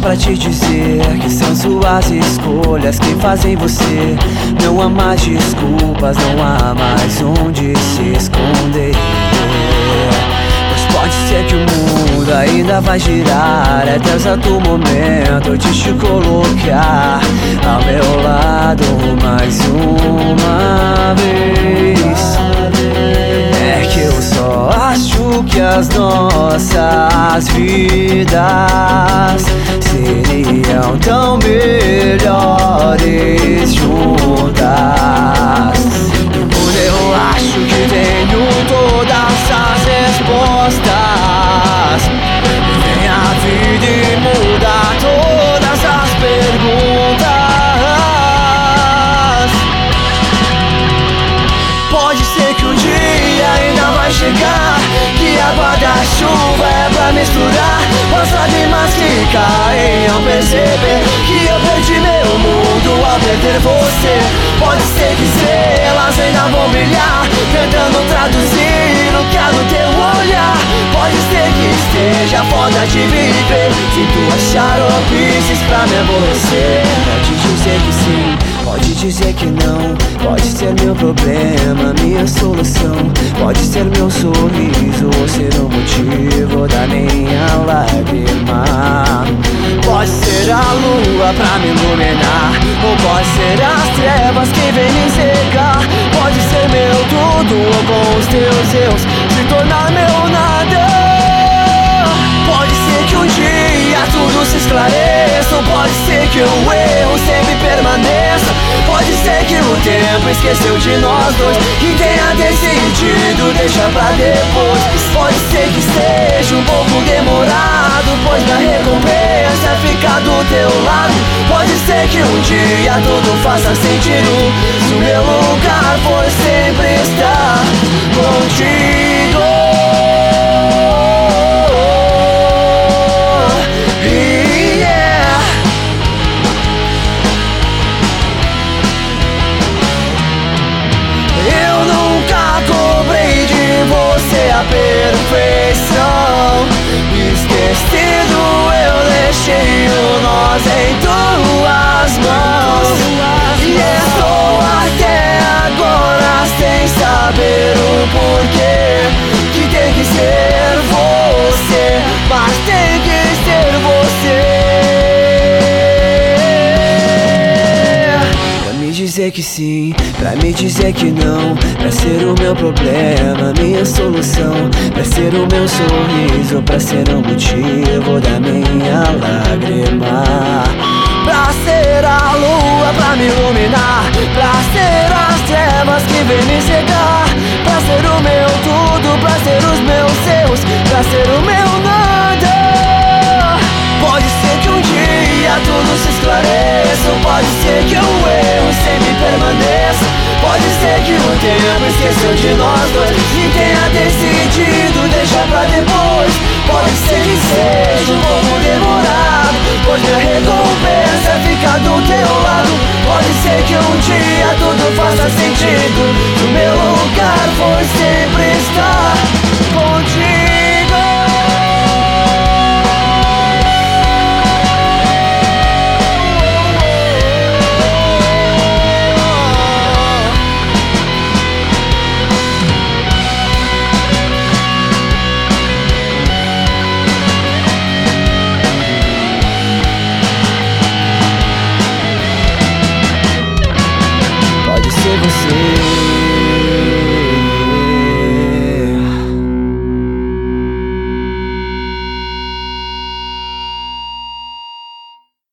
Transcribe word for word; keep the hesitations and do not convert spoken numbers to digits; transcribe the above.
pra te dizer que são suas escolhas que fazem você não há mais desculpas, não há mais onde se esconder. Pois pode ser que o mundo ainda vai girar até o exato momento de te colocar ao meu lado mais uma vez. É que eu só acho que as nossas vidas seriam tão melhores juntas. Quando eu acho que tenho todas as respostas, vem a vida e muda todas as perguntas. Pode ser que um dia ainda vai chegar, que a guarda-chuva é pra misturar as lágrimas que caem ao perceber que eu perdi meu mundo ao perder você. Pode ser que estrelas ainda vão brilhar, tentando traduzir o que há no teu olhar. Pode ser que esteja foda de viver, se tu achar ofícios pra me aborrecer. Pode dizer que sim, pode dizer que não, pode ser meu problema, minha solução. Pode ser meu sorriso ou ser o motivo da minha lágrima. Pode ser a lua pra me iluminar, ou pode ser as trevas que vêm me cegar. Pode ser meu tudo ou com os teus erros se tornar meu nada. Pode ser que um dia tudo se esclareça, ou pode ser que o erro sempre permaneça. Pode ser que o tempo esqueceu de nós dois e tenha decidido deixar pra depois. Pode ser que seja um pouco demorado, pois minha recompensa é ficar do teu lado. Pode ser que um dia tudo faça sentido, se o meu lugar for sempre estar contigo. A perfeição, esquecido eu deixei o nós em tuas mãos. E estou até agora sem saber o porquê que tem que ser você, mas tem que ser você. Pra me dizer que sim, pra me dizer que não, pra ser o meu problema, minha solução, pra ser o meu sorriso, pra ser o motivo da minha lágrima. Pra ser a lua pra me iluminar, pra ser as trevas que vêm me cegar. Pra ser o meu tudo, pra ser os meus erros, pra ser o meu nada. Pode ser que um dia tudo se esclareça, ou pode ser que o erro sempre permaneça. Pode ser que o tempo esqueceu de nós dois e tenha decidido deixar pra depois. Pode ser que seja um pouco demorado, pois minha recompensa é ficar do teu lado. Pode ser que um dia tudo faça sentido,